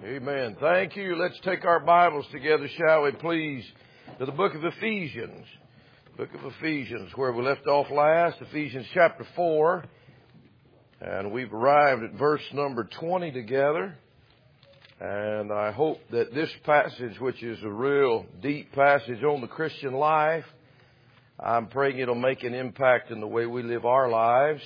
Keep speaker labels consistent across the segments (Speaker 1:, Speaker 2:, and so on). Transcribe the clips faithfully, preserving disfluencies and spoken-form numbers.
Speaker 1: Amen. Thank you. Let's take our Bibles together, shall we, please, to the book of Ephesians. Book of Ephesians, where we left off last, Ephesians chapter four. And we've arrived at verse number twenty together. And I hope that this passage, which is a real deep passage on the Christian life, I'm praying it'll make an impact in the way we live our lives.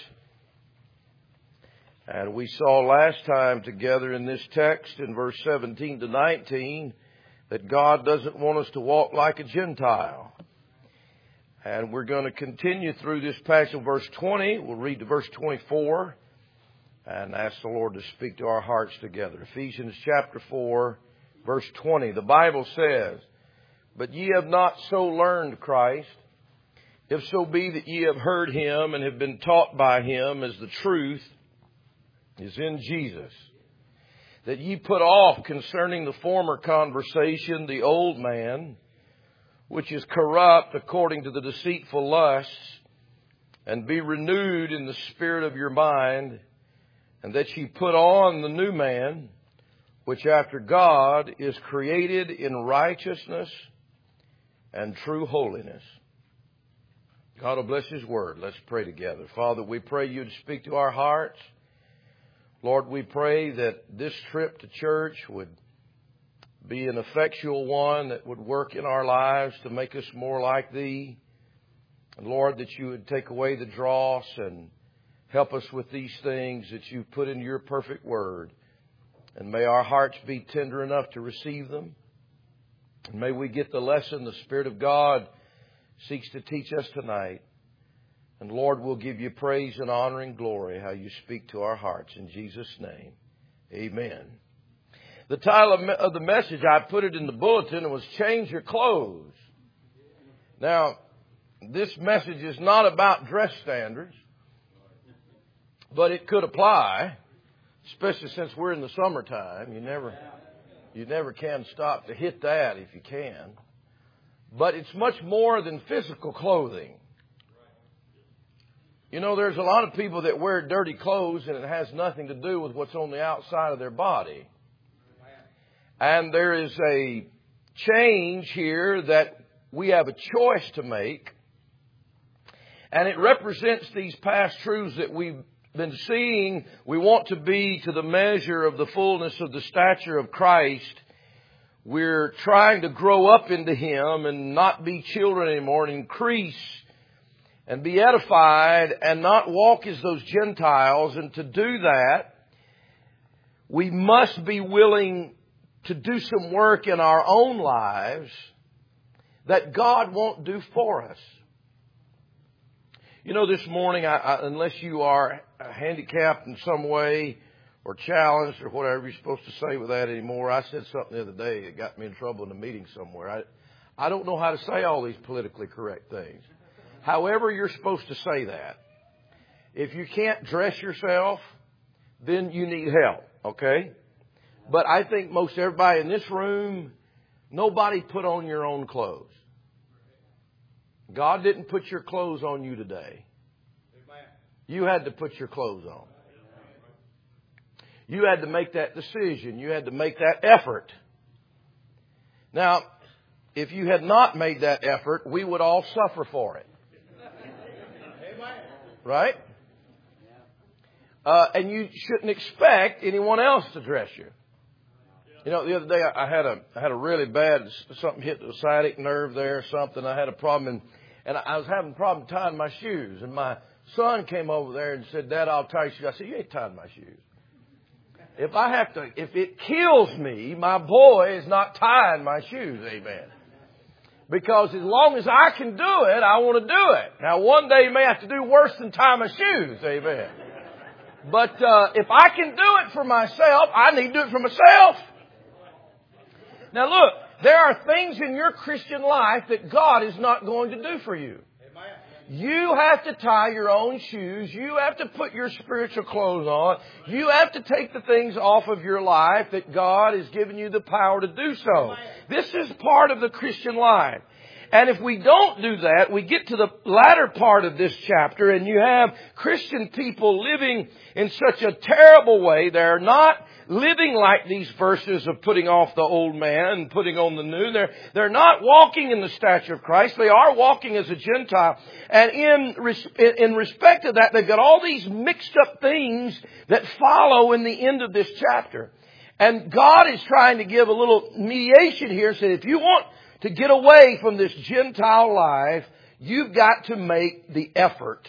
Speaker 1: And we saw last time together in this text in verse seventeen to nineteen that God doesn't want us to walk like a Gentile. And we're going to continue through this passage of verse twenty. We'll read to verse twenty-four and ask the Lord to speak to our hearts together. Ephesians chapter four, verse twenty. The Bible says, "But ye have not so learned Christ, if so be that ye have heard him and have been taught by him as the truth is in Jesus, that ye put off concerning the former conversation the old man, which is corrupt according to the deceitful lusts, and be renewed in the spirit of your mind, and that ye put on the new man, which after God is created in righteousness and true holiness." God will bless His word. Let's pray together. Father, we pray you to speak to our hearts. Lord, we pray that this trip to church would be an effectual one that would work in our lives to make us more like Thee. And Lord, that you would take away the dross and help us with these things that you've put in your perfect word. And may our hearts be tender enough to receive them. And may we get the lesson the Spirit of God seeks to teach us tonight. And Lord, we'll give you praise and honor and glory how you speak to our hearts. In Jesus' name, amen. The title of the message, I put it in the bulletin, was Change Your Clothes. Now, this message is not about dress standards, but it could apply, especially since we're in the summertime. You never, you never can stop to hit that if you can. But it's much more than physical clothing. You know, there's a lot of people that wear dirty clothes and it has nothing to do with what's on the outside of their body. And there is a change here that we have a choice to make. And it represents these past truths that we've been seeing. We want to be to the measure of the fullness of the stature of Christ. We're trying to grow up into Him and not be children anymore and increase and be edified and not walk as those Gentiles. And to do that, we must be willing to do some work in our own lives that God won't do for us. You know, this morning, I, I, unless you are handicapped in some way or challenged or whatever you're supposed to say with that anymore. I said something the other day that got me in trouble in a meeting somewhere. I, I don't know how to say all these politically correct things. However you're supposed to say that. If you can't dress yourself, then you need help, okay? But I think most everybody in this room, nobody put on your own clothes. God didn't put your clothes on you today. You had to put your clothes on. You had to make that decision. You had to make that effort. Now, if you had not made that effort, we would all suffer for it. Right? Uh, and you shouldn't expect anyone else to dress you. You know, the other day I had a I had a really bad, something hit the sciatic nerve there or something. I had a problem, and, and I was having a problem tying my shoes. And my son came over there and said, "Dad, I'll tie your shoes." I said, "You ain't tying my shoes. If I have to, if it kills me, my boy is not tying my shoes." Amen. Because as long as I can do it, I want to do it. Now, one day you may have to do worse than tie my shoes. Amen. But uh, if I can do it for myself, I need to do it for myself. Now, look, there are things in your Christian life that God is not going to do for you. You have to tie your own shoes. You have to put your spiritual clothes on. You have to take the things off of your life that God has given you the power to do so. This is part of the Christian life. And if we don't do that, we get to the latter part of this chapter and you have Christian people living in such a terrible way. They're not living like these verses of putting off the old man and putting on the new. They're, they're not walking in the stature of Christ. They are walking as a Gentile. And in, in respect to that, they've got all these mixed up things that follow in the end of this chapter. And God is trying to give a little mediation here. Say, if you want to get away from this Gentile life, you've got to make the effort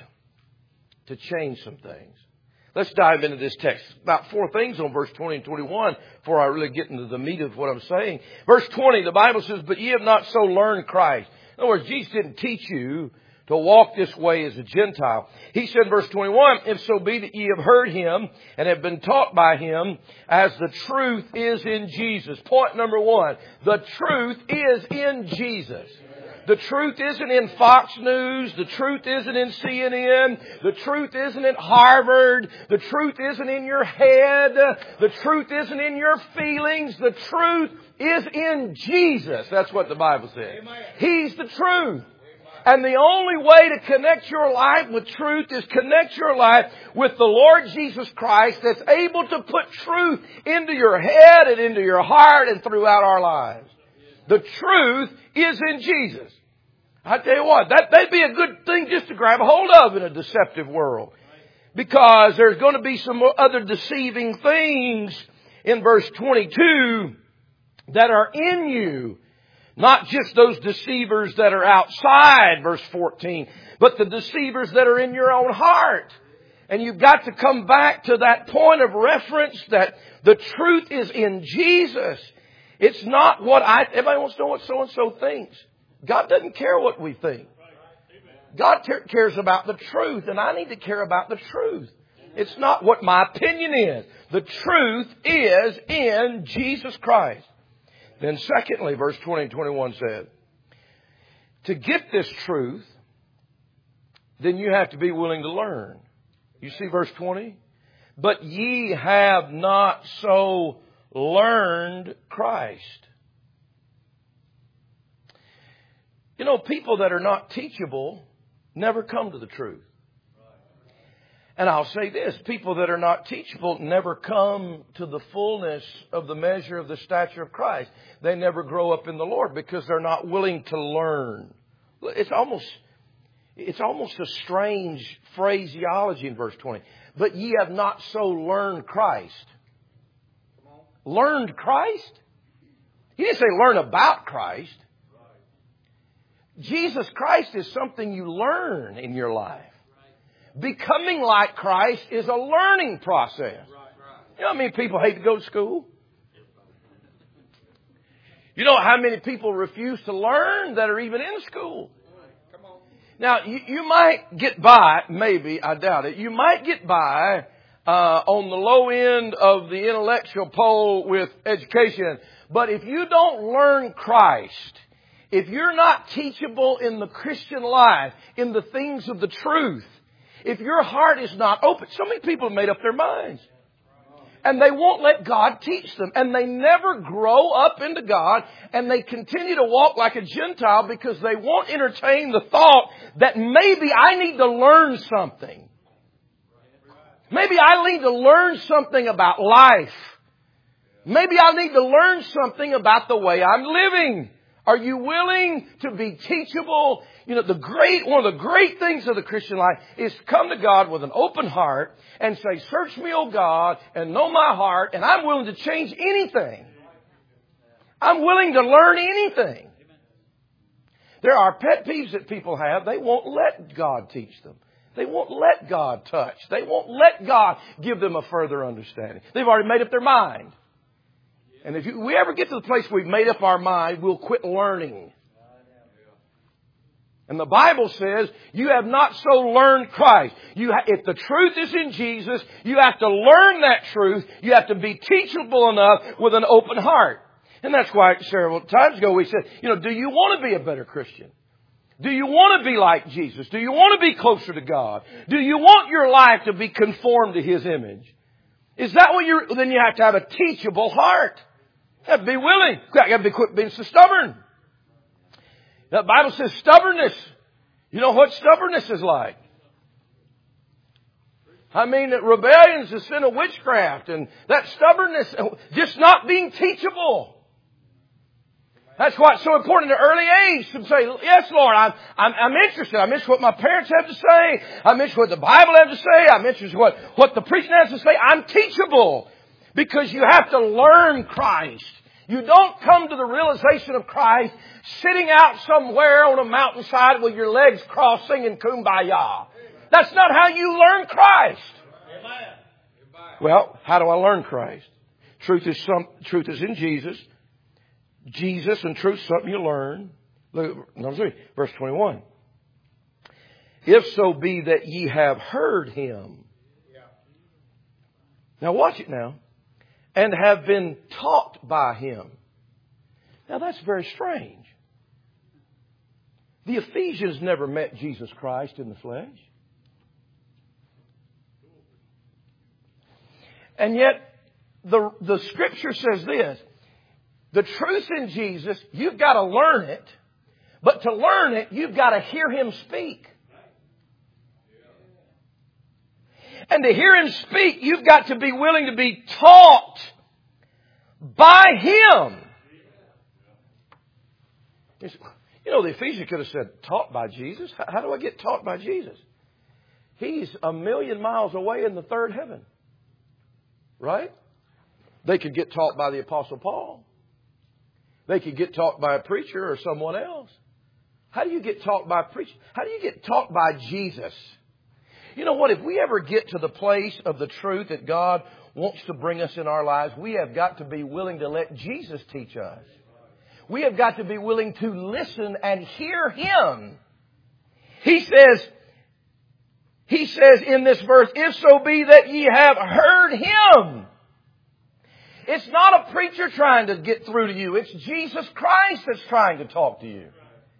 Speaker 1: to change some things. Let's dive into this text. About four things on verse twenty and twenty-one before I really get into the meat of what I'm saying. Verse twenty, the Bible says, but ye have not so learned Christ. In other words, Jesus didn't teach you to walk this way as a Gentile. He said in verse twenty-one, if so be that ye have heard Him and have been taught by Him as the truth is in Jesus. Point number one, the truth is in Jesus. The truth isn't in Fox News. The truth isn't in C N N. The truth isn't in Harvard. The truth isn't in your head. The truth isn't in your feelings. The truth is in Jesus. That's what the Bible says. He's the truth. And the only way to connect your life with truth is connect your life with the Lord Jesus Christ that's able to put truth into your head and into your heart and throughout our lives. The truth is in Jesus. I tell you what, that, that'd be a good thing just to grab a hold of in a deceptive world. Because there's going to be some other deceiving things in verse twenty-two that are in you. Not just those deceivers that are outside, verse fourteen, but the deceivers that are in your own heart. And you've got to come back to that point of reference that the truth is in Jesus. It's not what I, everybody wants to know what so-and-so thinks. God doesn't care what we think. God ter- cares about the truth, and I need to care about the truth. It's not what my opinion is. The truth is in Jesus Christ. Then secondly, verse twenty and twenty-one said, to get this truth, then you have to be willing to learn. You see verse twenty? But ye have not so learned Christ. You know, people that are not teachable never come to the truth. And I'll say this, people that are not teachable never come to the fullness of the measure of the stature of Christ. They never grow up in the Lord because they're not willing to learn. It's almost, it's almost a strange phraseology in verse twenty. But ye have not so learned Christ. Learned Christ? He didn't say learn about Christ. Jesus Christ is something you learn in your life. Becoming like Christ is a learning process. You know how many people hate to go to school? You know how many people refuse to learn that are even in school? Now, you, you might get by, maybe, I doubt it, you might get by uh, on the low end of the intellectual pole with education. But if you don't learn Christ, if you're not teachable in the Christian life, in the things of the truth, if your heart is not open, so many people have made up their minds. And they won't let God teach them. And they never grow up into God. And they continue to walk like a Gentile because they won't entertain the thought that maybe I need to learn something. Maybe I need to learn something about life. Maybe I need to learn something about the way I'm living. Are you willing to be teachable? You know, the great, one of the great things of the Christian life is to come to God with an open heart and say, search me, O God, and know my heart, and I'm willing to change anything. I'm willing to learn anything. There are pet peeves that people have. They won't let God teach them. They won't let God touch. They won't let God give them a further understanding. They've already made up their mind. And if you, we ever get to the place where we've made up our mind, we'll quit learning. And the Bible says, you have not so learned Christ. You ha- if the truth is in Jesus, you have to learn that truth. You have to be teachable enough with an open heart. And that's why several times ago we said, you know, do you want to be a better Christian? Do you want to be like Jesus? Do you want to be closer to God? Do you want your life to be conformed to His image? Is that what you're, then you have to have a teachable heart. You have to be willing. You have to be, quit being so stubborn. The Bible says stubbornness. You know what stubbornness is like? I mean, that rebellion is the sin of witchcraft, and that stubbornness, just not being teachable. That's why it's so important at an early age to say, yes, Lord, I'm, I'm, I'm interested. I'm interested in what my parents have to say. I'm interested in what the Bible has to say. I'm interested in what, what the preaching has to say. I'm teachable. Because you have to learn Christ. You don't come to the realization of Christ sitting out somewhere on a mountainside with your legs crossed singing Kumbaya. That's not how you learn Christ. Well, how do I learn Christ? Truth is some, truth is in Jesus. Jesus and truth is something you learn. Look at number three, verse twenty-one. If so be that ye have heard Him. Now watch it now. And have been taught by Him. Now that's very strange. The Ephesians never met Jesus Christ in the flesh. And yet, the, the Scripture says this. The truth in Jesus, you've got to learn it. But to learn it, you've got to hear Him speak. And to hear Him speak, you've got to be willing to be taught by Him. You know, the Ephesians could have said, taught by Jesus? How do I get taught by Jesus? He's a million miles away in the third heaven. Right? They could get taught by the Apostle Paul. They could get taught by a preacher or someone else. How do you get taught by a preacher? How do you get taught by Jesus? You know what? If we ever get to the place of the truth that God wants to bring us in our lives, we have got to be willing to let Jesus teach us. We have got to be willing to listen and hear Him. He says, He says in this verse, if so be that ye have heard Him. It's not a preacher trying to get through to you. It's Jesus Christ that's trying to talk to you.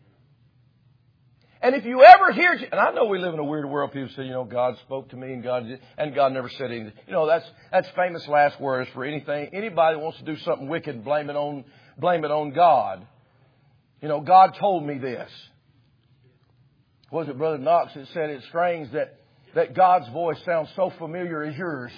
Speaker 1: And if you ever hear, and I know we live in a weird world. People say, you know, God spoke to me and God did, and God never said anything. You know, that's that's famous last words for anything. Anybody wants to do something wicked, blame it on blame it on God. You know, God told me this. Was it Brother Knox that said it's strange that that God's voice sounds so familiar as yours?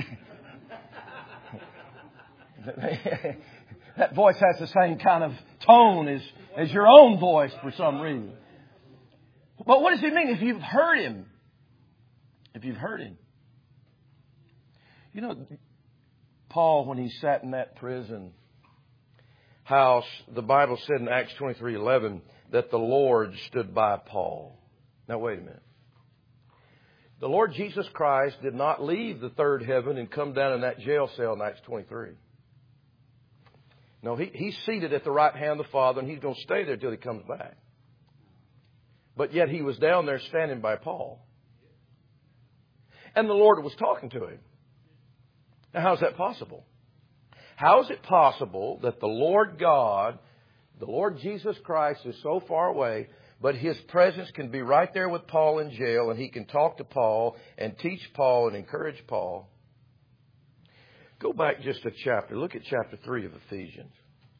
Speaker 1: That voice has the same kind of tone as as your own voice for some reason. But what does it mean if you've heard Him? If you've heard Him. You know, Paul, when he sat in that prison house, the Bible said in Acts twenty-three eleven that the Lord stood by Paul. Now, wait a minute. The Lord Jesus Christ did not leave the third heaven and come down in that jail cell in Acts twenty-three. No, he, he's seated at the right hand of the Father, and He's going to stay there till He comes back. But yet He was down there standing by Paul. And the Lord was talking to him. Now, how is that possible? How is it possible that the Lord God, the Lord Jesus Christ, is so far away, but His presence can be right there with Paul in jail, and He can talk to Paul and teach Paul and encourage Paul? Go back just a chapter. Look at chapter three of Ephesians.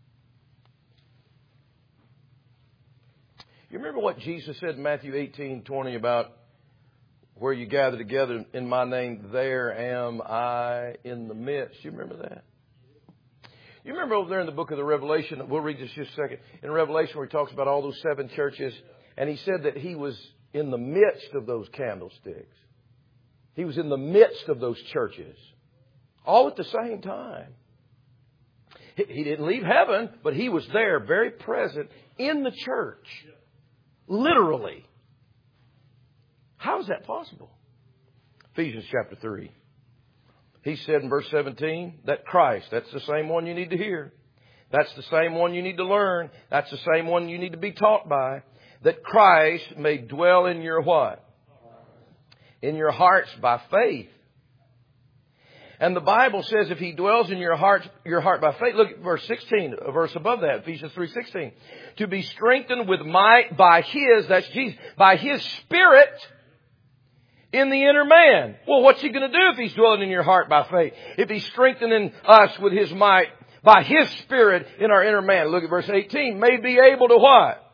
Speaker 1: You remember what Jesus said in Matthew eighteen twenty about where you gather together in my name, there am I in the midst. You remember that? You remember over there in the book of the Revelation, we'll read this just a second, in Revelation where He talks about all those seven churches, and He said that He was in the midst of those candlesticks. He was in the midst of those churches. All at the same time. He didn't leave heaven, but He was there, very present in the church. Literally. How is that possible? Ephesians chapter three. He said in verse seventeen that Christ, that's the same one you need to hear. That's the same one you need to learn. That's the same one you need to be taught by. That Christ may dwell in your what? In your hearts by faith. And the Bible says if He dwells in your heart, your heart by faith, look at verse sixteen, a verse above that, Ephesians three sixteen. To be strengthened with might by His, that's Jesus, by His Spirit in the inner man. Well, what's He going to do if He's dwelling in your heart by faith? If He's strengthening us with His might by His Spirit in our inner man. Look at verse eighteen. May be able to what?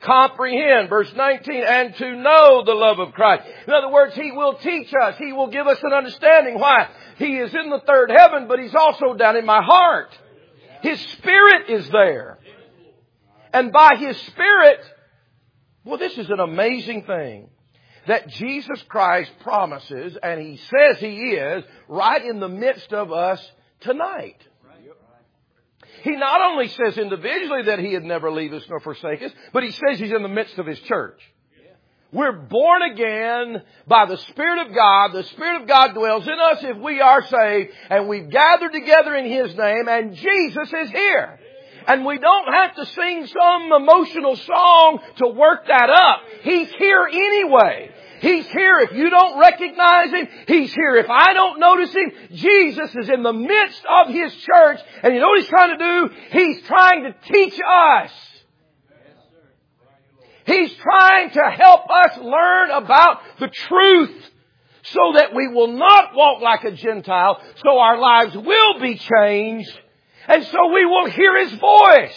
Speaker 1: comprehend. Verse nineteen, and to know the love of Christ. In other words, He will teach us. He will give us an understanding. Why? He is in the third heaven, but He's also down in my heart. His Spirit is there. And by His Spirit, well, this is an amazing thing that Jesus Christ promises, and He says He is, right in the midst of us tonight. He not only says individually that He'd never leave us nor forsake us, but He says He's in the midst of His church. We're born again by the Spirit of God. The Spirit of God dwells in us if we are saved, and we've gathered together in His name, and Jesus is here. And we don't have to sing some emotional song to work that up. He's here anyway. He's here if you don't recognize Him. He's here if I don't notice Him. Jesus is in the midst of His church. And you know what He's trying to do? He's trying to teach us. He's trying to help us learn about the truth so that we will not walk like a Gentile, so our lives will be changed, and so we will hear His voice.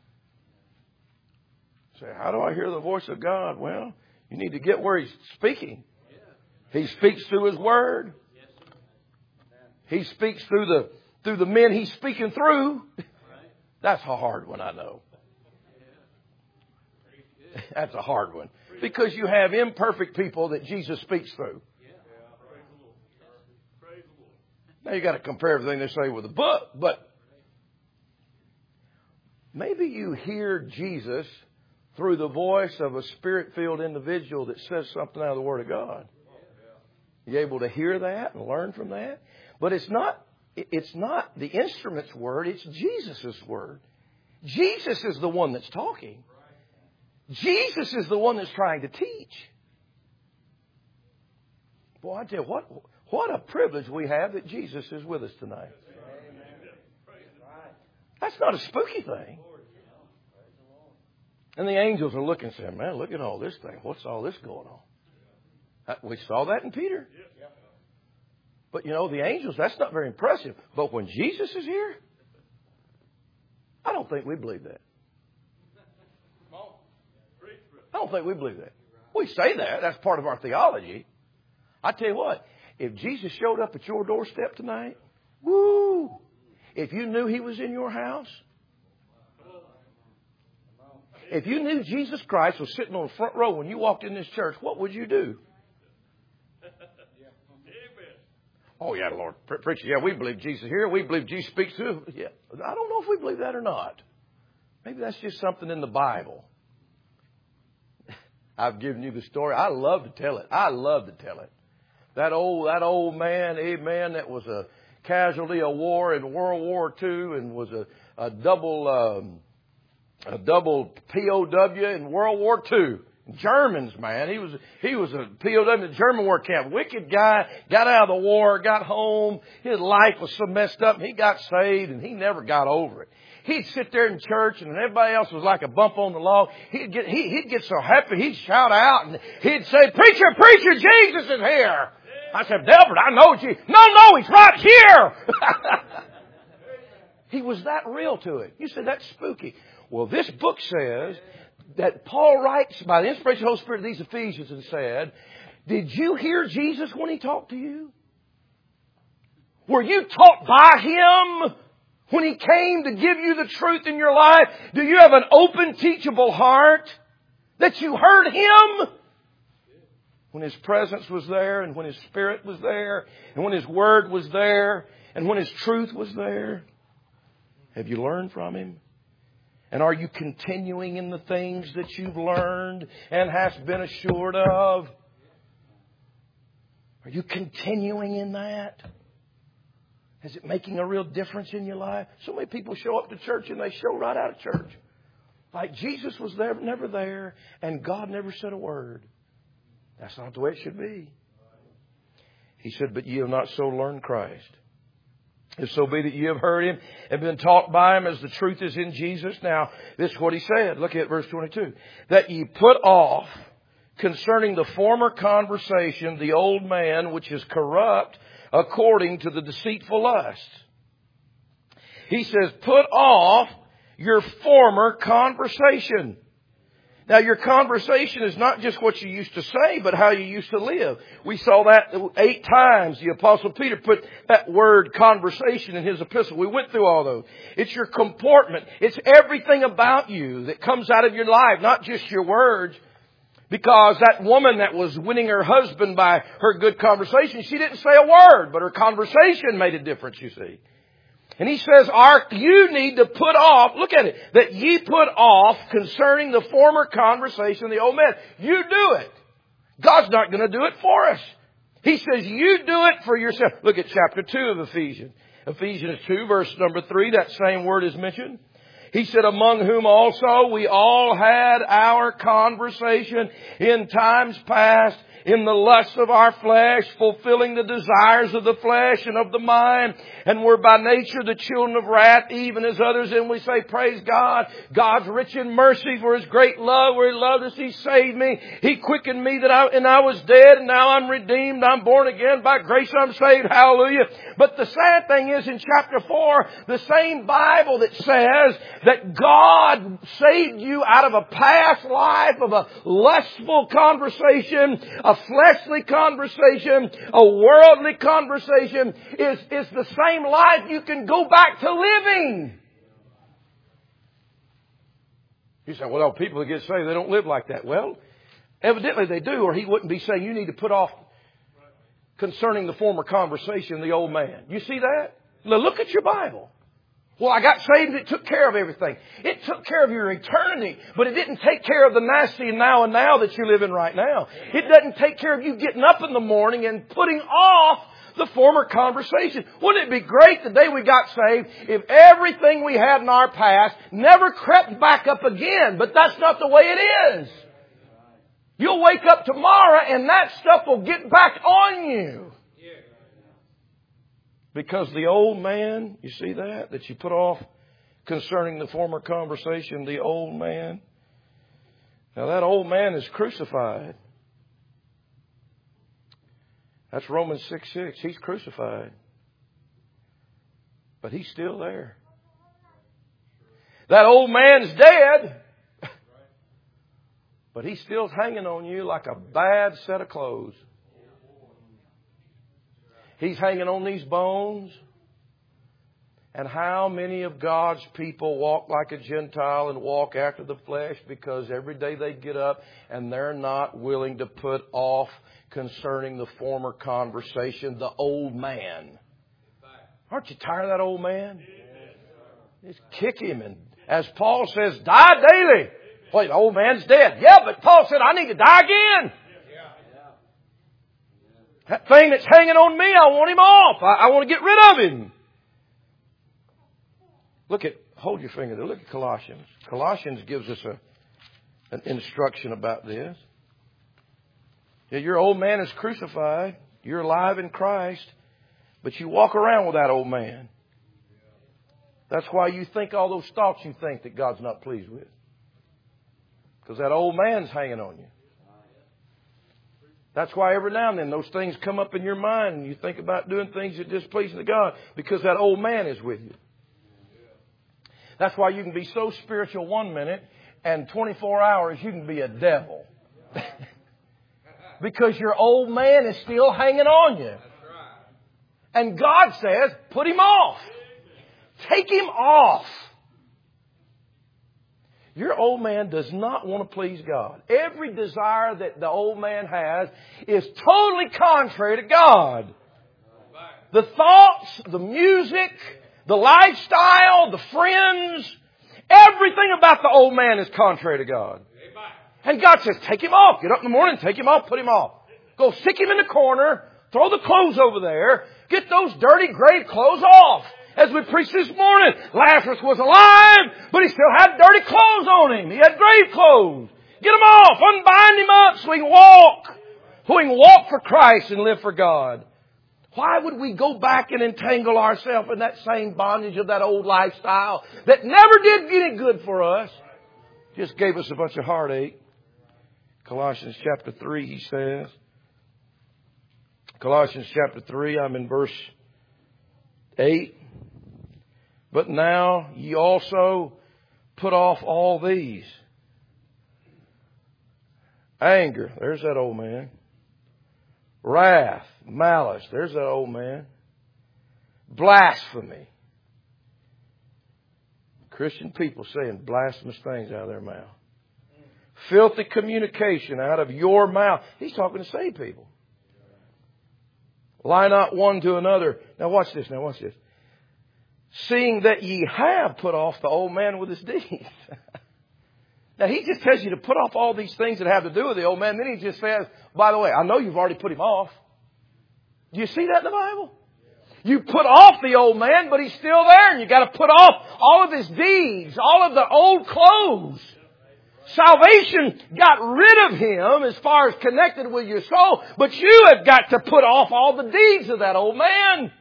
Speaker 1: Say, how do I hear the voice of God? Well, you need to get where He's speaking. He speaks through His Word. He speaks through the through the men He's speaking through. That's a hard one, I know. That's a hard one. Because you have imperfect people that Jesus speaks through. Now you got to compare everything they say with the book, but maybe you hear Jesus through the voice of a Spirit-filled individual that says something out of the Word of God. You able to hear that and learn from that? But it's not, it's not the instrument's word, it's Jesus' word. Jesus is the one that's talking. Jesus is the one that's trying to teach. Boy, I tell you, what, what a privilege we have that Jesus is with us tonight. That's not a spooky thing. And the angels are looking and saying, man, look at all this thing. What's all this going on? We saw that in Peter. But, you know, the angels, that's not very impressive. But when Jesus is here, I don't think we believe that. I don't think we believe that. We say that. That's part of our theology. I tell you what, if Jesus showed up at your doorstep tonight, woo! If you knew He was in your house, if you knew Jesus Christ was sitting on the front row when you walked in this church, what would you do? Oh, yeah, Lord. Preacher, yeah, we believe Jesus here. We believe Jesus speaks to us. Yeah. I don't know if we believe that or not. Maybe that's just something in the Bible. I've given you the story. I love to tell it. I love to tell it. That old, that old man, amen, that was a casualty of war in World War Two and was a, a double, um, a double P O W in World War Two. Germans, man. He was, he was a P O W in the German war camp. Wicked guy, got out of the war, got home. His life was so messed up and he got saved and he never got over it. He'd sit there in church and everybody else was like a bump on the log. He'd get, he, he'd get so happy, he'd shout out and he'd say, preacher, preacher, Jesus is here. I said, Delbert, I know Jesus. No, no, He's right here. He was that real to it. You said, that's spooky. Well, this book says that Paul writes by the inspiration of the Holy Spirit of these Ephesians and said, did you hear Jesus when He talked to you? Were you taught by Him? When He came to give you the truth in your life, do you have an open, teachable heart that you heard Him? When His presence was there and when His Spirit was there and when His Word was there and when His truth was there, have you learned from Him? And are you continuing in the things that you've learned and hast been assured of? Are you continuing in that? Is it making a real difference in your life? So many people show up to church and they show right out of church. Like Jesus was there, never there, and God never said a word. That's not the way it should be. He said, but ye have not so learned Christ. If so be that ye have heard Him and been taught by Him as the truth is in Jesus. Now, this is what He said. Look at verse twenty-two. That ye put off concerning the former conversation the old man which is corrupt according to the deceitful lust. He says, put off your former conversation. Now, your conversation is not just what you used to say, but how you used to live. We saw that eight times. The Apostle Peter put that word conversation in his epistle. We went through all those. It's your comportment. It's everything about you that comes out of your life, not just your words. Because that woman that was winning her husband by her good conversation, she didn't say a word, but her conversation made a difference, you see. And he says, Our, you need to put off, look at it, that ye put off concerning the former conversation of the old man. You do it. God's not going to do it for us. He says, you do it for yourself. Look at chapter two of Ephesians. Ephesians two, verse number three, that same word is mentioned. He said, among whom also we all had our conversation in times past, in the lusts of our flesh, fulfilling the desires of the flesh and of the mind, and were by nature the children of wrath, even as others. And we say, praise God. God's rich in mercy for His great love, where He loved us. He saved me. He quickened me that I, and I was dead, and now I'm redeemed. I'm born again. By grace I'm saved. Hallelujah. But the sad thing is, in chapter four, the same Bible that says that God saved you out of a past life of a lustful conversation, a fleshly conversation, a worldly conversation, is, is the same life you can go back to living. You say, well, people that get saved, they don't live like that. Well, evidently they do, or He wouldn't be saying you need to put off concerning the former conversation of the old man. You see that? Now look at your Bible. Well, I got saved and it took care of everything. It took care of your eternity, but it didn't take care of the nasty and now and now that you live in right now. It doesn't take care of you getting up in the morning and putting off the former conversation. Wouldn't it be great the day we got saved if everything we had in our past never crept back up again? But that's not the way it is. You'll wake up tomorrow and that stuff will get back on you. Because the old man, you see that? That you put off concerning the former conversation, the old man. Now that old man is crucified. That's Romans six six. He's crucified. But He's still there. That old man's dead. But He's still hanging on you like a bad set of clothes. He's hanging on these bones. And how many of God's people walk like a Gentile and walk after the flesh because every day they get up and they're not willing to put off concerning the former conversation, the old man. Aren't you tired of that old man? Just kick him. And as Paul says, die daily. Wait, the old man's dead. Yeah, but Paul said, I need to die again. That thing that's hanging on me, I want him off. I, I want to get rid of him. Look at, hold your finger there. Look at Colossians. Colossians gives us a, an instruction about this. Yeah, your old man is crucified. You're alive in Christ. But you walk around with that old man. That's why you think all those thoughts you think that God's not pleased with. Because that old man's hanging on you. That's why every now and then those things come up in your mind and you think about doing things that are displeasing to God because that old man is with you. That's why you can be so spiritual one minute and twenty-four hours you can be a devil. Because your old man is still hanging on you. And God says, put him off. Take him off. Your old man does not want to please God. Every desire that the old man has is totally contrary to God. The thoughts, the music, the lifestyle, the friends, everything about the old man is contrary to God. And God says, take him off. Get up in the morning, take him off, put him off. Go stick him in the corner, throw the clothes over there, get those dirty grave clothes off. As we preached this morning, Lazarus was alive, but he still had dirty clothes on him. He had grave clothes. Get them off. Unbind him up so he can walk. So he can walk for Christ and live for God. Why would we go back and entangle ourselves in that same bondage of that old lifestyle that never did any good for us? Just gave us a bunch of heartache. Colossians chapter three, he says. Colossians chapter three, I'm in verse eight. But now ye also put off all these. Anger. There's that old man. Wrath. Malice. There's that old man. Blasphemy. Christian people saying blasphemous things out of their mouth. Filthy communication out of your mouth. He's talking to saved people. Lie not one to another. Now watch this. Now watch this. Seeing that ye have put off the old man with his deeds. Now he just tells you to put off all these things that have to do with the old man. Then he just says, by the way, I know you've already put him off. Do you see that in the Bible? You put off the old man, but he's still there. And you got to put off all of his deeds, all of the old clothes. Salvation got rid of him as far as connected with your soul, but you have got to put off all the deeds of that old man.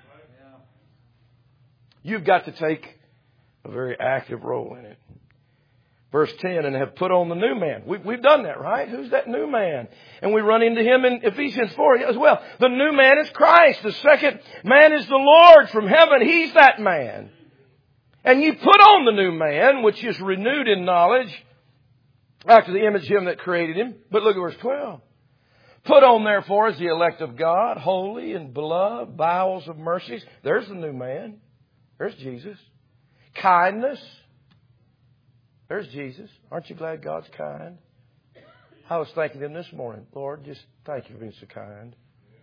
Speaker 1: You've got to take a very active role in it. Verse ten, and have put on the new man. We, we've done that, right? Who's that new man? And we run into him in Ephesians four as well. The new man is Christ. The second man is the Lord from heaven. He's that man. And you put on the new man, which is renewed in knowledge, after the image of him that created him. But look at verse twelve. Put on therefore as the elect of God, holy and beloved, bowels of mercies. There's the new man. There's Jesus. Kindness. There's Jesus. Aren't you glad God's kind? I was thanking Him this morning. Lord, just thank you for being so kind.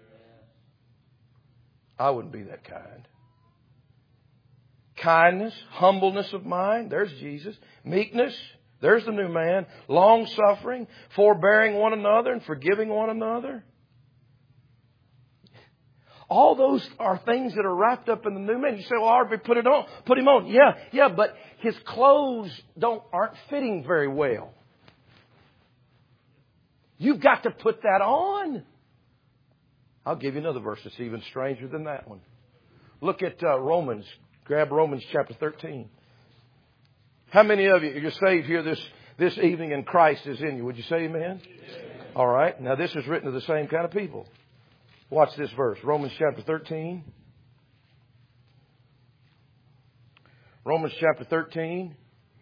Speaker 1: I wouldn't be that kind. Kindness, humbleness of mind. There's Jesus. Meekness. There's the new man. Long-suffering, forbearing one another and forgiving one another. All those are things that are wrapped up in the new man. You say, well, Harvey, put it on. Put him on. Yeah, yeah, but his clothes don't aren't fitting very well. You've got to put that on. I'll give you another verse that's even stranger than that one. Look at uh, Romans. Grab Romans chapter thirteen. How many of you, you're saved here this, this evening and Christ is in you? Would you say amen? Yes. All right. Now this is written to the same kind of people. Watch this verse. Romans chapter thirteen. Romans chapter thirteen.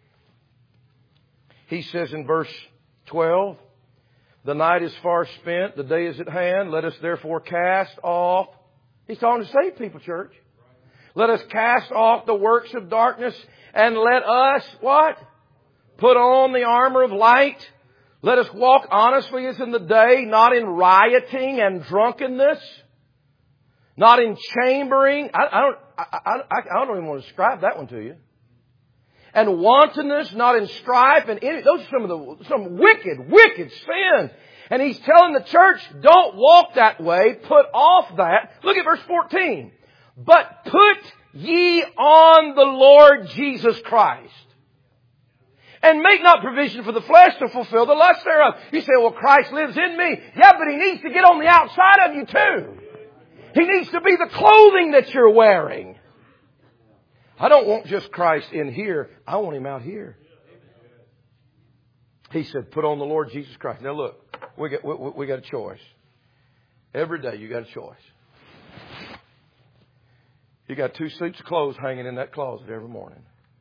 Speaker 1: He says in verse twelve, the night is far spent, the day is at hand. Let us therefore cast off. He's talking to saved people, church. Let us cast off the works of darkness and let us, what? Put on the armor of light. Let us walk honestly as in the day, not in rioting and drunkenness, not in chambering. I, I don't, I, I, I don't even want to describe that one to you. And wantonness, not in strife and any, those are some of the, some wicked, wicked sins. And he's telling the church, don't walk that way. Put off that. Look at verse fourteen. But put ye on the Lord Jesus Christ. And make not provision for the flesh to fulfill the lust thereof. You say, well, Christ lives in me. Yeah, but He needs to get on the outside of you too. He needs to be the clothing that you're wearing. I don't want just Christ in here. I want Him out here. He said, put on the Lord Jesus Christ. Now look, we got, we, we got a choice. Every day you got a choice. You got two suits of clothes hanging in that closet every morning.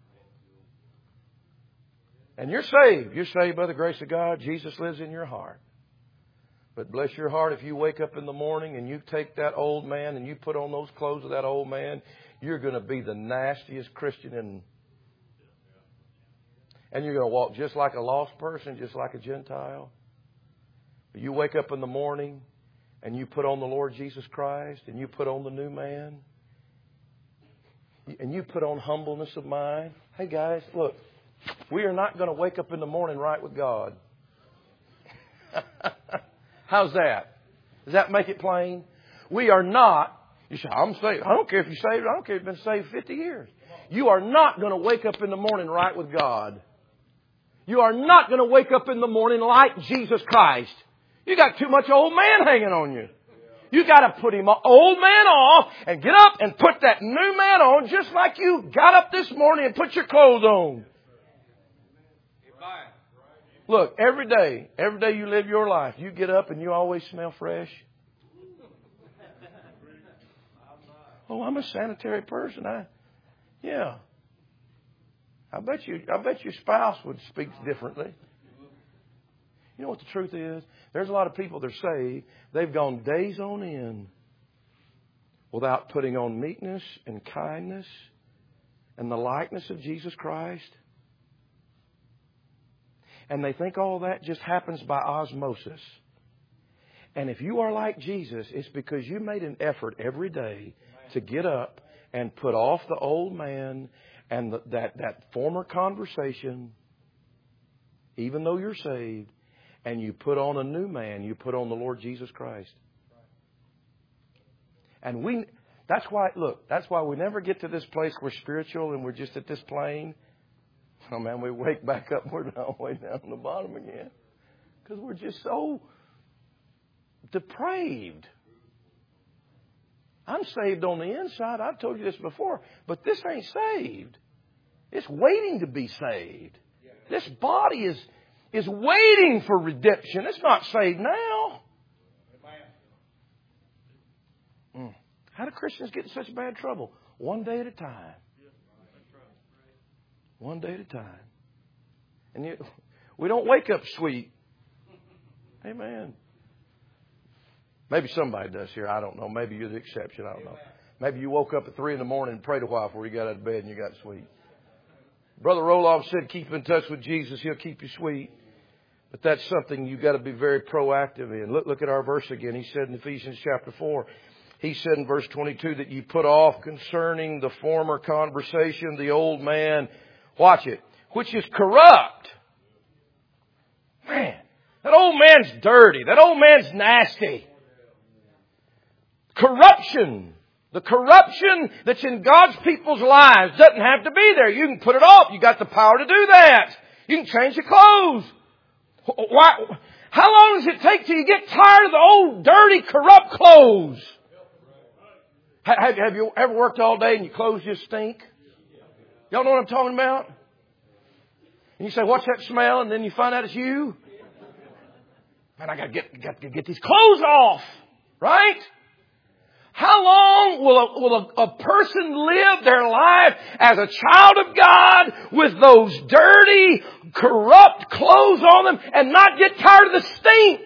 Speaker 1: And you're saved. You're saved by the grace of God. Jesus lives in your heart. But bless your heart, if you wake up in the morning and you take that old man and you put on those clothes of that old man, you're going to be the nastiest Christian in. And you're going to walk just like a lost person, just like a Gentile. But you wake up in the morning and you put on the Lord Jesus Christ and you put on the new man. And you put on humbleness of mind. Hey guys, look. We are not going to wake up in the morning right with God. How's that? Does that make it plain? We are not. You say, I'm saved. I don't care if you're saved. I don't care if you've been saved fifty years. You are not going to wake up in the morning right with God. You are not going to wake up in the morning like Jesus Christ. You got too much old man hanging on you. You got to put him old man off and get up and put that new man on just like you got up this morning and put your clothes on. Look, every day, every day you live your life, you get up and you always smell fresh. Oh, I'm a sanitary person. I, yeah. I bet you, I bet your spouse would speak differently. You know what the truth is? There's a lot of people that are saved. They've gone days on end without putting on meekness and kindness and the likeness of Jesus Christ. And they think all that just happens by osmosis. And if you are like Jesus, it's because you made an effort every day to get up and put off the old man and the, that, that former conversation, even though you're saved, and you put on a new man. You put on the Lord Jesus Christ. And we, that's why, look, that's why we never get to this place we're spiritual and we're just at this plane. Oh man, we wake back up and we're down, way down on the bottom again. Because we're just so depraved. I'm saved on the inside. I've told you this before. But this ain't saved. It's waiting to be saved. This body is, is waiting for redemption. It's not saved now. Mm. How do Christians get in such bad trouble? One day at a time. One day at a time. And you, we don't wake up sweet. Amen. Maybe somebody does here. I don't know. Maybe you're the exception. I don't know. Maybe you woke up at three in the morning and prayed a while before you got out of bed and you got sweet. Brother Roloff said, keep in touch with Jesus. He'll keep you sweet. But that's something you've got to be very proactive in. Look, look at our verse again. He said in Ephesians chapter four, he said in verse twenty-two that you put off concerning the former conversation, the old man, watch it, which is corrupt. Man, that old man's dirty. That old man's nasty. Corruption. The corruption that's in God's people's lives doesn't have to be there. You can put it off. You got the power to do that. You can change your clothes. Why? How long does it take till you get tired of the old, dirty, corrupt clothes? Have, have you ever worked all day and your clothes just stink? Y'all know what I'm talking about? And you say, what's that smell? And then you find out it's you. Man, I got to get, got to get these clothes off. Right? How long will a, will a, a person live their life as a child of God with those dirty, corrupt clothes on them and not get tired of the stink?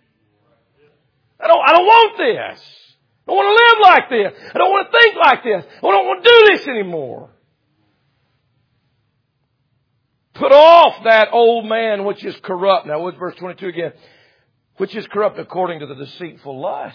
Speaker 1: I don't, I don't want this. I don't want to live like this. I don't want to think like this. I don't want to do this anymore. Put off that old man which is corrupt. Now, what's verse twenty-two again? Which is corrupt according to the deceitful lusts.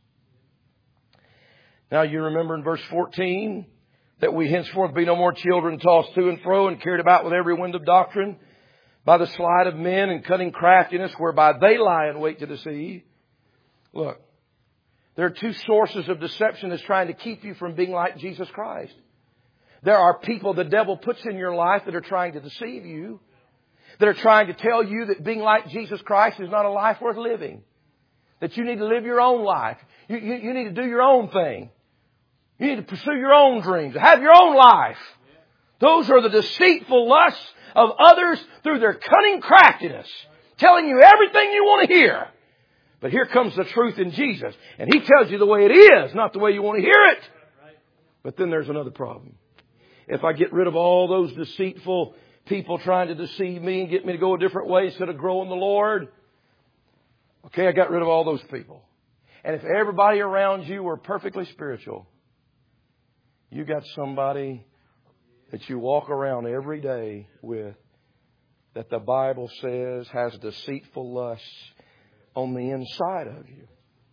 Speaker 1: Now you remember in verse fourteen that we henceforth be no more children tossed to and fro and carried about with every wind of doctrine by the sleight of men and cunning craftiness whereby they lie in wait to deceive. Look, there are two sources of deception that's trying to keep you from being like Jesus Christ. There are people the devil puts in your life that are trying to deceive you, that are trying to tell you that being like Jesus Christ is not a life worth living, that you need to live your own life. You, you, you need to do your own thing. You need to pursue your own dreams, have your own life. Those are the deceitful lusts of others through their cunning craftiness, telling you everything you want to hear. But here comes the truth in Jesus, and He tells you the way it is, not the way you want to hear it. But then there's another problem. If I get rid of all those deceitful people trying to deceive me and get me to go a different way instead of grow in the Lord, okay, I got rid of all those people. And if everybody around you were perfectly spiritual, you got somebody that you walk around every day with that the Bible says has deceitful lusts on the inside of you.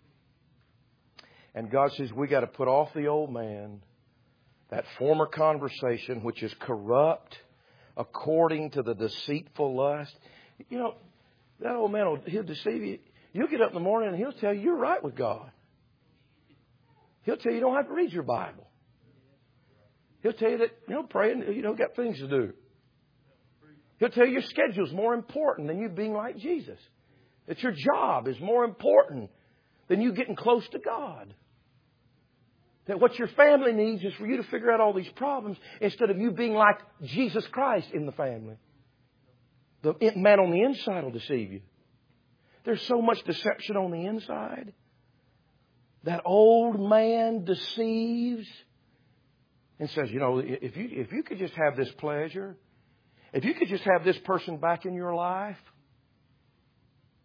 Speaker 1: And God says we got to put off the old man, that former conversation which is corrupt according to the deceitful lust. You know, that old man, will, he'll deceive you. You'll get up in the morning and he'll tell you you're right with God. He'll tell you you don't have to read your Bible. He'll tell you that, you know, praying, you know, got things to do. He'll tell you your schedule's more important than you being like Jesus. That your job is more important than you getting close to God. That what your family needs is for you to figure out all these problems instead of you being like Jesus Christ in the family. The man on the inside will deceive you. There's so much deception on the inside. That old man deceives and says, you know, if you if you could just have this pleasure, if you could just have this person back in your life,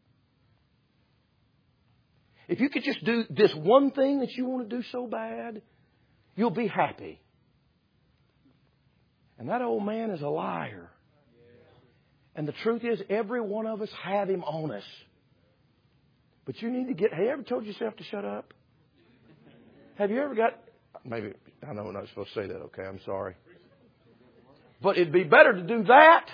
Speaker 1: If you could just do this one thing that you want to do so bad, you'll be happy. And that old man is a liar. And the truth is, every one of us have him on us. But you need to get... Have you ever told yourself to shut up? Have you ever got... Maybe... I know we're not supposed to say that. Okay, I'm sorry. But it'd be better to do that.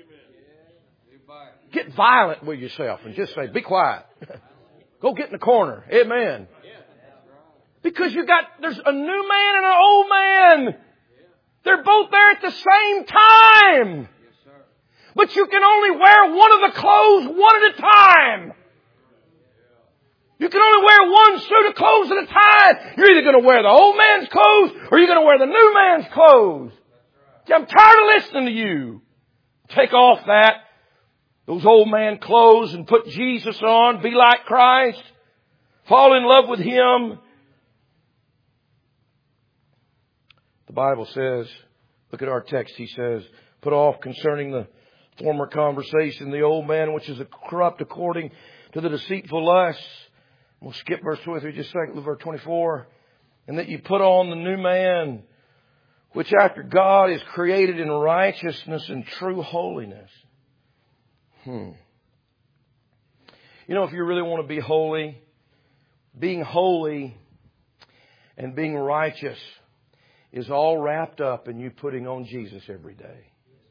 Speaker 1: Get violent with yourself and just say, be quiet. Go get in the corner. Amen. Because you got... There's a new man and an old man. They're both there at the same time. But you can only wear one of the clothes one at a time. You can only wear one suit of clothes at a time. You're either going to wear the old man's clothes or you're going to wear the new man's clothes. See, I'm tired of listening to you. Take off that, those old man clothes and put Jesus on. Be like Christ. Fall in love with Him. The Bible says, look at our text, he says, put off concerning the former conversation the old man which is corrupt according to the deceitful lusts. We'll skip verse twenty-three just a second, look at verse twenty-four. And that you put on the new man, which after God is created in righteousness and true holiness. Hmm. You know, if you really want to be holy, being holy and being righteous is all wrapped up in you putting on Jesus every day.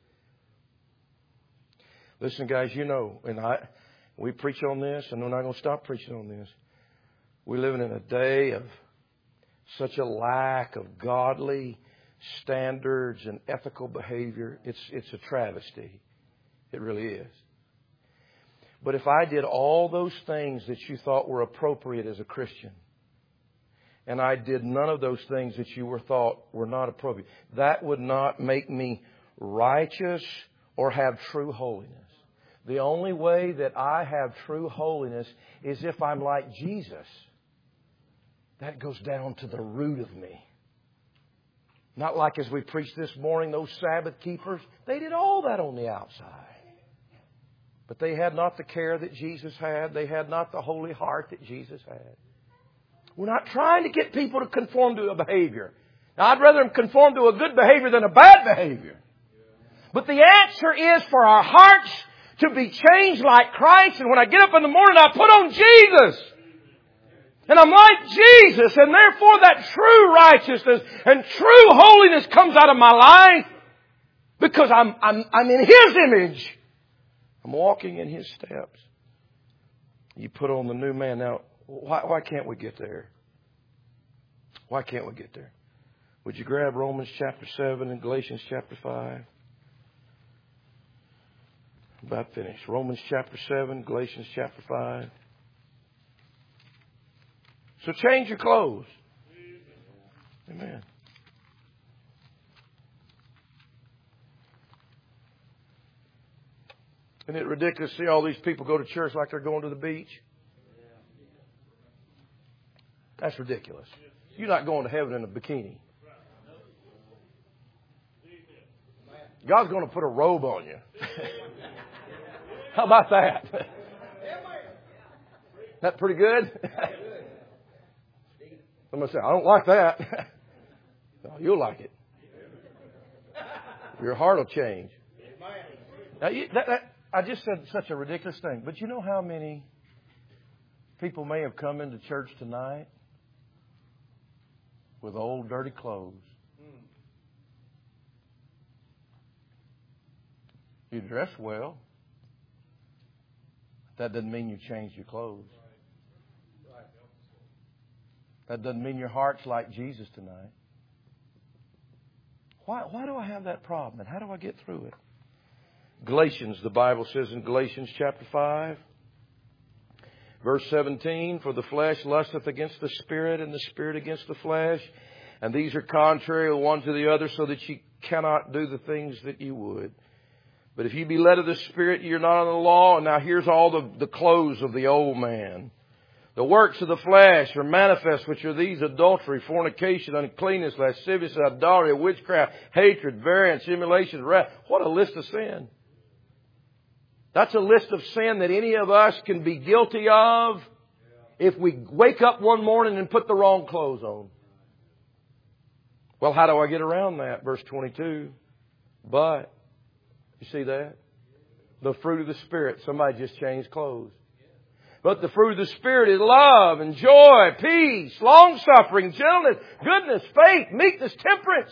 Speaker 1: Listen, guys, you know, and I, we preach on this, and we're not going to stop preaching on this. We're living in a day of such a lack of godly standards and ethical behavior. It's, it's a travesty. It really is. But if I did all those things that you thought were appropriate as a Christian, and I did none of those things that you were thought were not appropriate, that would not make me righteous or have true holiness. The only way that I have true holiness is if I'm like Jesus. That goes down to the root of me. Not like as we preached this morning, those Sabbath keepers, they did all that on the outside. But they had not the care that Jesus had. They had not the holy heart that Jesus had. We're not trying to get people to conform to a behavior. Now, I'd rather them conform to a good behavior than a bad behavior. But the answer is for our hearts to be changed like Christ. And when I get up in the morning, I put on Jesus. And I'm like Jesus. And therefore that true righteousness and true holiness comes out of my life. Because I'm, I'm, I'm in His image. I'm walking in His steps. You put on the new man. Now, why, why can't we get there? Why can't we get there? Would you grab Romans chapter seven and Galatians chapter five? About finished. Romans chapter seven, Galatians chapter five. So change your clothes. Amen. Isn't it ridiculous to see all these people go to church like they're going to the beach? That's ridiculous. You're not going to heaven in a bikini. God's going to put a robe on you. How about that? That pretty good? Somebody say, I don't like that. No, you'll like it. Your heart will change. Now, you, that, that, I just said such a ridiculous thing. But you know how many people may have come into church tonight with old dirty clothes? You dress well. That doesn't mean you change your clothes. That doesn't mean your heart's like Jesus tonight. Why, why do I have that problem? And how do I get through it? Galatians, the Bible says in Galatians chapter five, verse seventeen, for the flesh lusteth against the Spirit, and the Spirit against the flesh. And these are contrary one to the other, so that you cannot do the things that you would. But if you be led of the Spirit, you're not under the law. And now here's all the, the clothes of the old man. The works of the flesh are manifest, which are these: adultery, fornication, uncleanness, lasciviousness, idolatry, witchcraft, hatred, variance, emulation, wrath. What a list of sin. That's a list of sin that any of us can be guilty of if we wake up one morning and put the wrong clothes on? Well, how do I get around that? Verse twenty-two. But, you see that? The fruit of the Spirit. Somebody just changed clothes. But the fruit of the Spirit is love and joy, peace, long-suffering, gentleness, goodness, faith, meekness, temperance.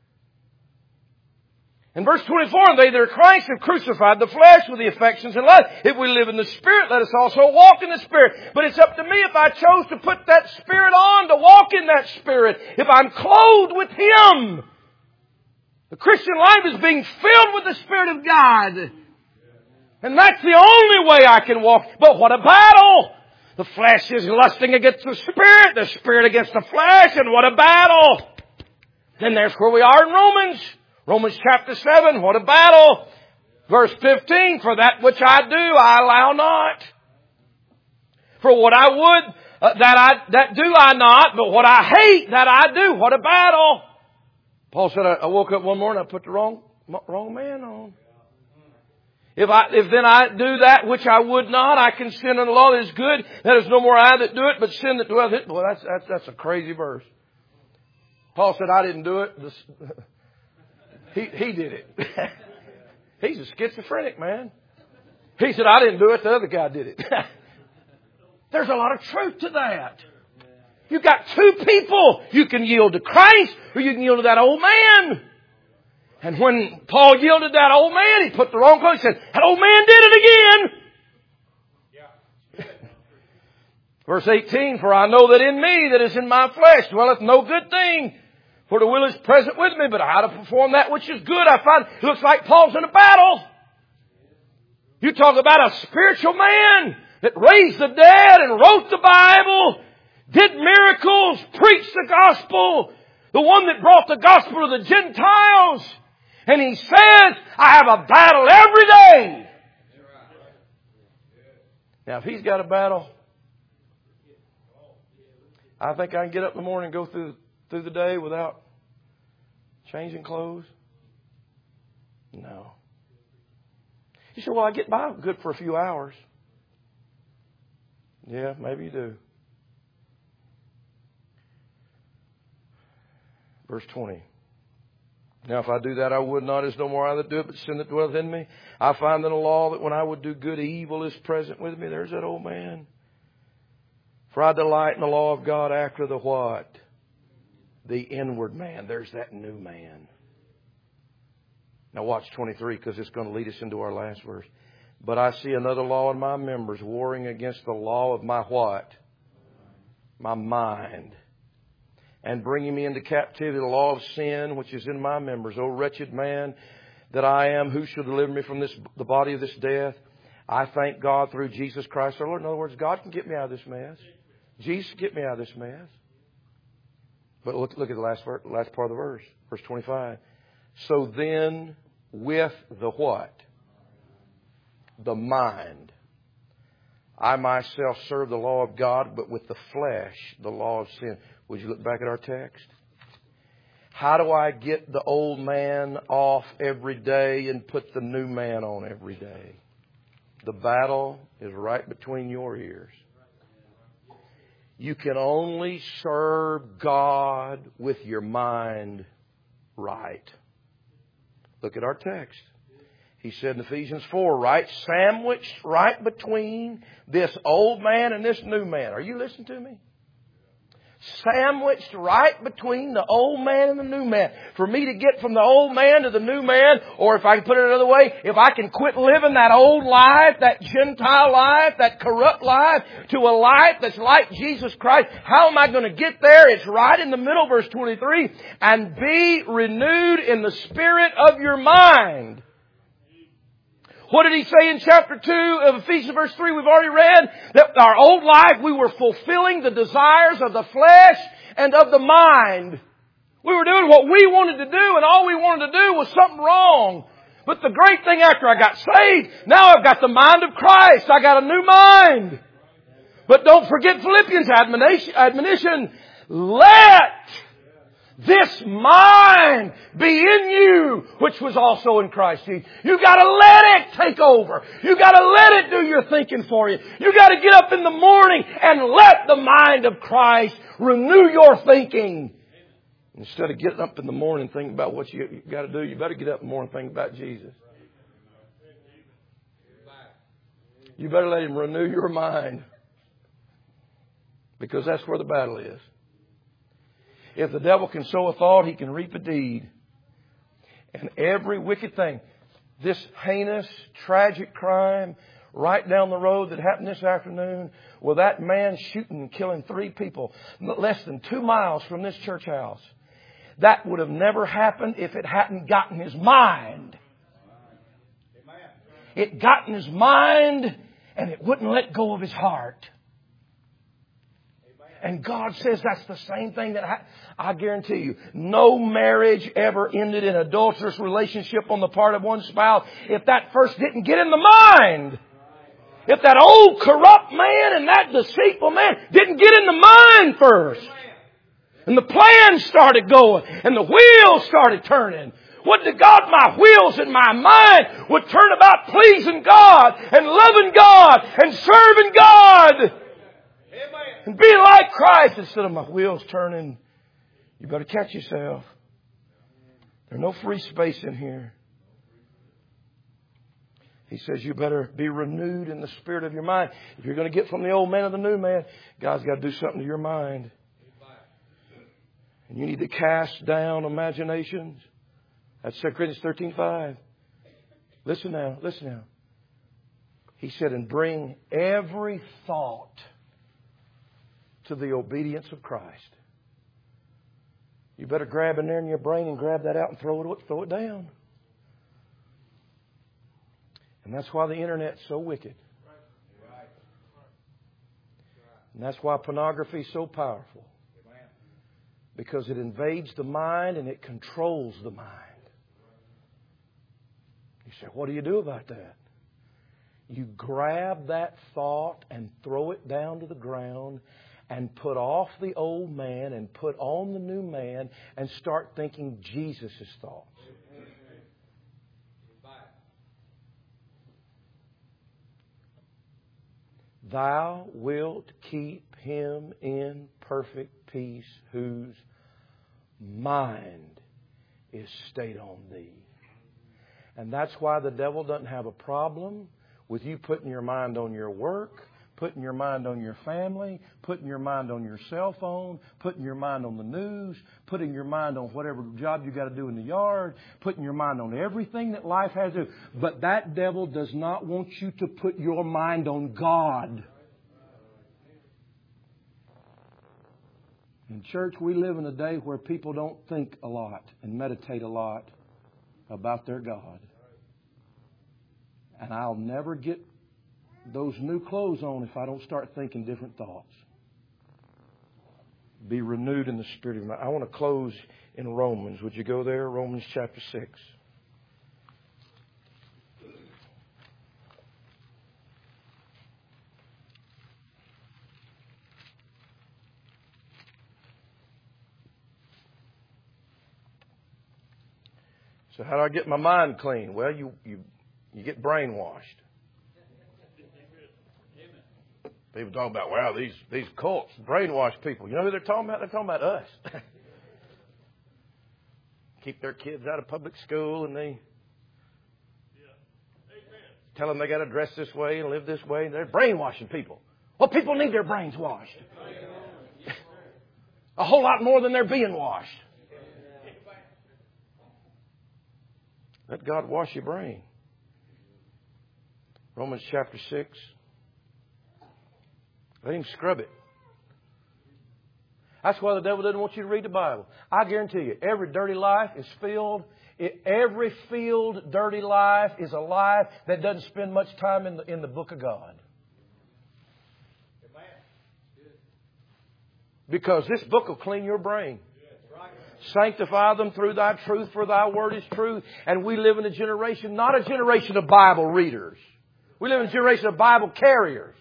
Speaker 1: In verse twenty-four, they that are Christ have crucified the flesh with the affections and lust. If we live in the Spirit, let us also walk in the Spirit. But it's up to me if I chose to put that Spirit on, to walk in that Spirit. If I'm clothed with Him. The Christian life is being filled with the Spirit of God. And that's the only way I can walk. But what a battle! The flesh is lusting against the Spirit, the Spirit against the flesh, and what a battle! Then there's where we are in Romans. Romans chapter seven, what a battle! Verse fifteen, for that which I do, I allow not. For what I would, uh, that I, that do I not, but what I hate, that I do. What a battle! Paul said, I, I woke up one morning, I put the wrong, wrong man on. If I, if then I do that which I would not, I can sin in the law that is good. That is no more I that do it, but sin that dwelleth in it. Well, that's, that's, that's a crazy verse. Paul said, I didn't do it. This, he, he did it. He's a schizophrenic, man. He said, I didn't do it. The other guy did it. There's a lot of truth to that. You've got two people. You can yield to Christ or you can yield to that old man. And when Paul yielded to that old man, he put the wrong clothes. He said, that old man did it again. Yeah. Verse eighteen, for I know that in me, that is in my flesh, dwelleth no good thing. For the will is present with me, but how to perform that which is good, I find it looks like Paul's in a battle. You talk about a spiritual man that raised the dead and wrote the Bible, did miracles, preached the gospel, the one that brought the gospel to the Gentiles. And he says, I have a battle every day. Now, if he's got a battle, I think I can get up in the morning and go through, through the day without changing clothes. No. You say, well, I get by good for a few hours. Yeah, maybe you do. Verse twenty. Now if I do that, I would not, is no more I that do it, but sin that dwelleth in me. I find in the law that when I would do good, evil is present with me. There's that old man. For I delight in the law of God after the what? The inward man. There's that new man. Now watch twenty-three, because it's going to lead us into our last verse. But I see another law in my members, warring against the law of my what? My mind. And bringing me into captivity, the law of sin, which is in my members. O wretched man that I am, who shall deliver me from this, the body of this death? I thank God through Jesus Christ our Lord. In other words, God can get me out of this mess. Jesus can get me out of this mess. But look, look at the last, last part of the verse, verse twenty-five. So then, with the what? The mind. I myself serve the law of God, but with the flesh, the law of sin. Would you look back at our text? How do I get the old man off every day and put the new man on every day? The battle is right between your ears. You can only serve God with your mind right. Look at our text. He said in Ephesians four, right, sandwiched right between this old man and this new man. Are you listening to me? Sandwiched right between the old man and the new man. For me to get from the old man to the new man, or if I can put it another way, if I can quit living that old life, that Gentile life, that corrupt life, to a life that's like Jesus Christ, how am I going to get there? It's right in the middle, verse twenty-three. And be renewed in the spirit of your mind. What did he say in chapter two of Ephesians verse three? We've already read that our old life, we were fulfilling the desires of the flesh and of the mind. We were doing what we wanted to do, and all we wanted to do was something wrong. But the great thing after I got saved, now I've got the mind of Christ. I got a new mind. But don't forget Philippians admonition. admonition let this mind be in you, which was also in Christ Jesus. You gotta let it take over. You gotta let it do your thinking for you. You gotta get up in the morning and let the mind of Christ renew your thinking. Instead of getting up in the morning thinking about what you gotta do, you better get up in the morning thinking about Jesus. You better let Him renew your mind. Because that's where the battle is. If the devil can sow a thought, he can reap a deed. And every wicked thing, this heinous, tragic crime right down the road that happened this afternoon, with that man shooting and killing three people less than two miles from this church house, that would have never happened if it hadn't gotten his mind. It got in his mind and it wouldn't let go of his heart. And God says that's the same thing that I, I guarantee you. No marriage ever ended in adulterous relationship on the part of one spouse if that first didn't get in the mind. If that old corrupt man and that deceitful man didn't get in the mind first. And the plans started going and the wheels started turning. Would to God my wheels in my mind would turn about pleasing God and loving God and serving God. And be like Christ instead of my wheels turning. You better catch yourself. There's no free space in here. He says you better be renewed in the spirit of your mind. If you're going to get from the old man to the new man, God's got to do something to your mind. And you need to cast down imaginations. That's Second Corinthians thirteen five. Listen now, listen now. He said, and bring every thought to the obedience of Christ. You better grab in there in your brain and grab that out and throw it, throw it down. And that's why the Internet's so wicked. And that's why pornography is so powerful. Because it invades the mind and it controls the mind. You say, what do you do about that? You grab that thought and throw it down to the ground and put off the old man and put on the new man and start thinking Jesus' thoughts. Thou wilt keep him in perfect peace whose mind is stayed on thee. And that's why the devil doesn't have a problem with you putting your mind on your work, putting your mind on your family, putting your mind on your cell phone, putting your mind on the news, putting your mind on whatever job you got to do in the yard, putting your mind on everything that life has to do. But that devil does not want you to put your mind on God. In church, we live in a day where people don't think a lot and meditate a lot about their God. And I'll never get those new clothes on if I don't start thinking different thoughts. Be renewed in the spirit of mind. I want to close in Romans. Would you go there? Romans chapter six. So how do I get my mind clean? Well, you, you, you get brainwashed. People talk about, wow, these, these cults brainwash people. You know who they're talking about? They're talking about us. Keep their kids out of public school and they tell them they got to dress this way and live this way. They're brainwashing people. Well, people need their brains washed. A whole lot more than they're being washed. Let God wash your brain. Romans chapter six. Let Him scrub it. That's why the devil doesn't want you to read the Bible. I guarantee you, every dirty life is filled. Every filled, dirty life is a life that doesn't spend much time in the, in the book of God. Because this book will clean your brain. Sanctify them through Thy truth, for Thy word is truth. And we live in a generation, not a generation of Bible readers. We live in a generation of Bible carriers.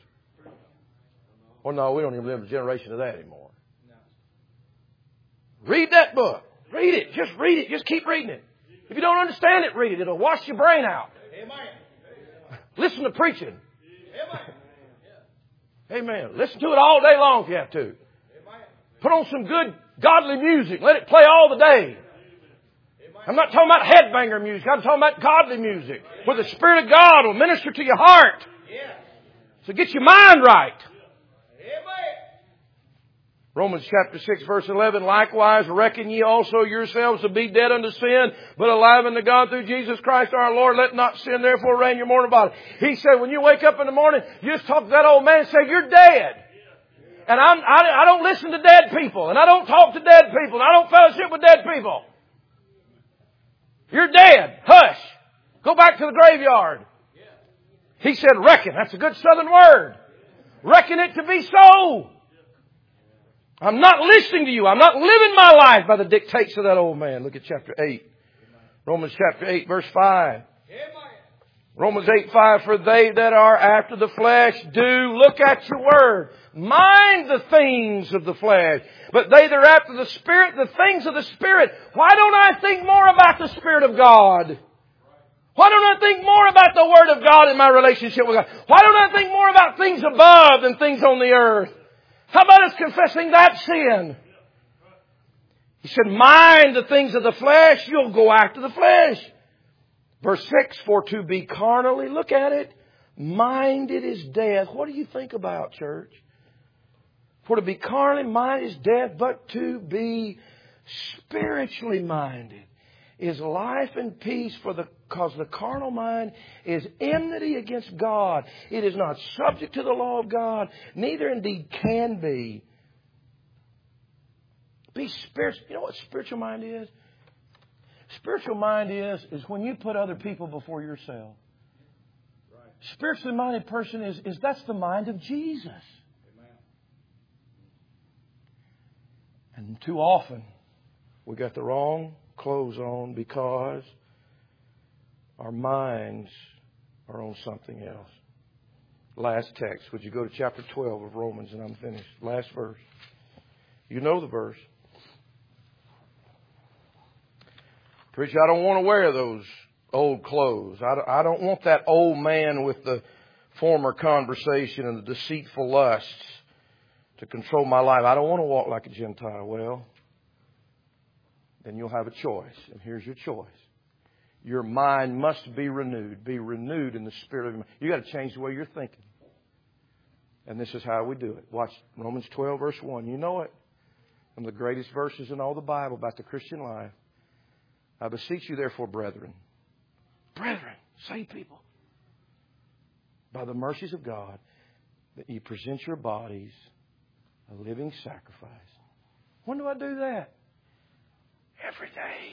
Speaker 1: Well, no, we don't even live in a generation of that anymore. Read that book. Read it. Just read it. Just keep reading it. If you don't understand it, read it. It'll wash your brain out. Listen to preaching. Amen. Listen to it all day long if you have to. Put on some good godly music. Let it play all the day. I'm not talking about headbanger music. I'm talking about godly music. Where the Spirit of God will minister to your heart. So get your mind right. Romans chapter six verse eleven, likewise reckon ye also yourselves to be dead unto sin, but alive unto God through Jesus Christ our Lord. Let not sin therefore reign in your mortal body. He said when you wake up in the morning, you just talk to that old man and say, you're dead. And I'm, I, I don't listen to dead people, and I don't talk to dead people, and I don't fellowship with dead people. You're dead. Hush. Go back to the graveyard. He said reckon. That's a good southern word. Reckon it to be so. I'm not listening to you. I'm not living my life by the dictates of that old man. Look at chapter eight. Romans chapter eight verse five. Romans eight five, for they that are after the flesh do, look at your word, mind the things of the flesh. But they that are after the Spirit, the things of the Spirit. Why don't I think more about the Spirit of God? Why don't I think more about the Word of God in my relationship with God? Why don't I think more about things above than things on the earth? How about us confessing that sin? He said, mind the things of the flesh, you'll go after the flesh. Verse six, for to be carnally, look at it, minded is death. What do you think about, church? For to be carnally minded is death, but to be spiritually minded is life and peace, for the because the carnal mind is enmity against God. It is not subject to the law of God, neither indeed can be. Be spiritual. You know what spiritual mind is? Spiritual mind is, is when you put other people before yourself. Right. Spiritually minded person is, is that's the mind of Jesus. Amen. And too often we got the wrong clothes on because our minds are on something else. Last text. Would you go to chapter twelve of Romans, and I'm finished. Last verse. You know the verse. Preacher, I don't want to wear those old clothes. I don't want that old man with the former conversation and the deceitful lusts to control my life. I don't want to walk like a Gentile. Well, then you'll have a choice. And here's your choice. Your mind must be renewed. Be renewed in the spirit of your mind. You've got to change the way you're thinking. And this is how we do it. Watch Romans twelve, verse one. You know it. One of the greatest verses in all the Bible about the Christian life. I beseech you, therefore, brethren. Brethren, say people. By the mercies of God, that you present your bodies a living sacrifice. When do I do that? Every day.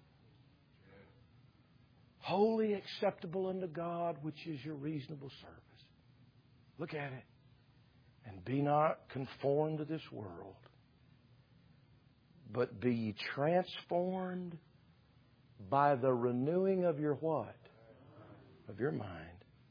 Speaker 1: Holy, acceptable unto God, which is your reasonable service. Look at it. And be not conformed to this world, but be ye transformed by the renewing of your what? Of your mind.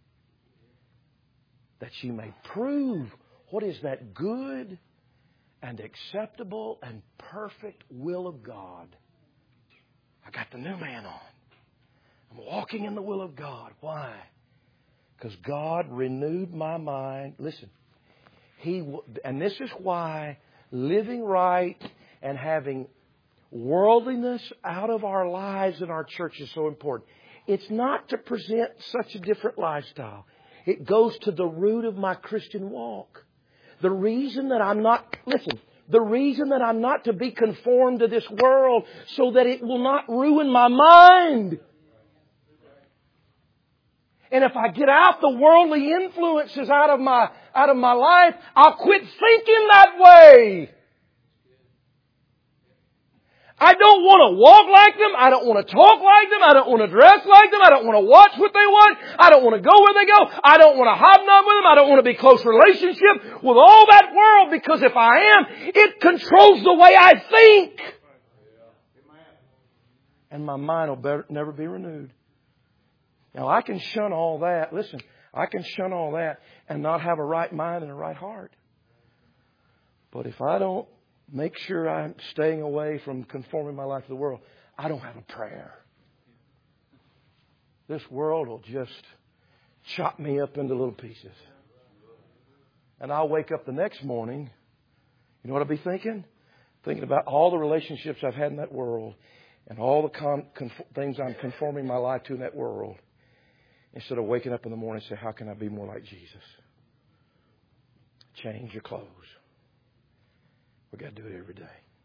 Speaker 1: That ye may prove what is that good and acceptable and perfect will of God. I got the new man on. I'm walking in the will of God. Why? Because God renewed my mind. Listen, He and this is why living right and having worldliness out of our lives and our church is so important. It's not to present such a different lifestyle. It goes to the root of my Christian walk. The reason that I'm not, listen, the reason that I'm not to be conformed to this world so that it will not ruin my mind. And if I get out the worldly influences out of my, out of my life, I'll quit thinking that way. I don't want to walk like them. I don't want to talk like them. I don't want to dress like them. I don't want to watch what they want. I don't want to go where they go. I don't want to hobnob with them. I don't want to be close relationship with all that world, because if I am, it controls the way I think. And my mind will better, never be renewed. Now I can shun all that. Listen, I can shun all that and not have a right mind and a right heart. But if I don't make sure I'm staying away from conforming my life to the world, I don't have a prayer. This world will just chop me up into little pieces. And I'll wake up the next morning, you know what I'll be thinking? Thinking about all the relationships I've had in that world and all the con- conf- things I'm conforming my life to in that world. Instead of waking up in the morning and say, how can I be more like Jesus? Change your clothes. We've got to do it every day.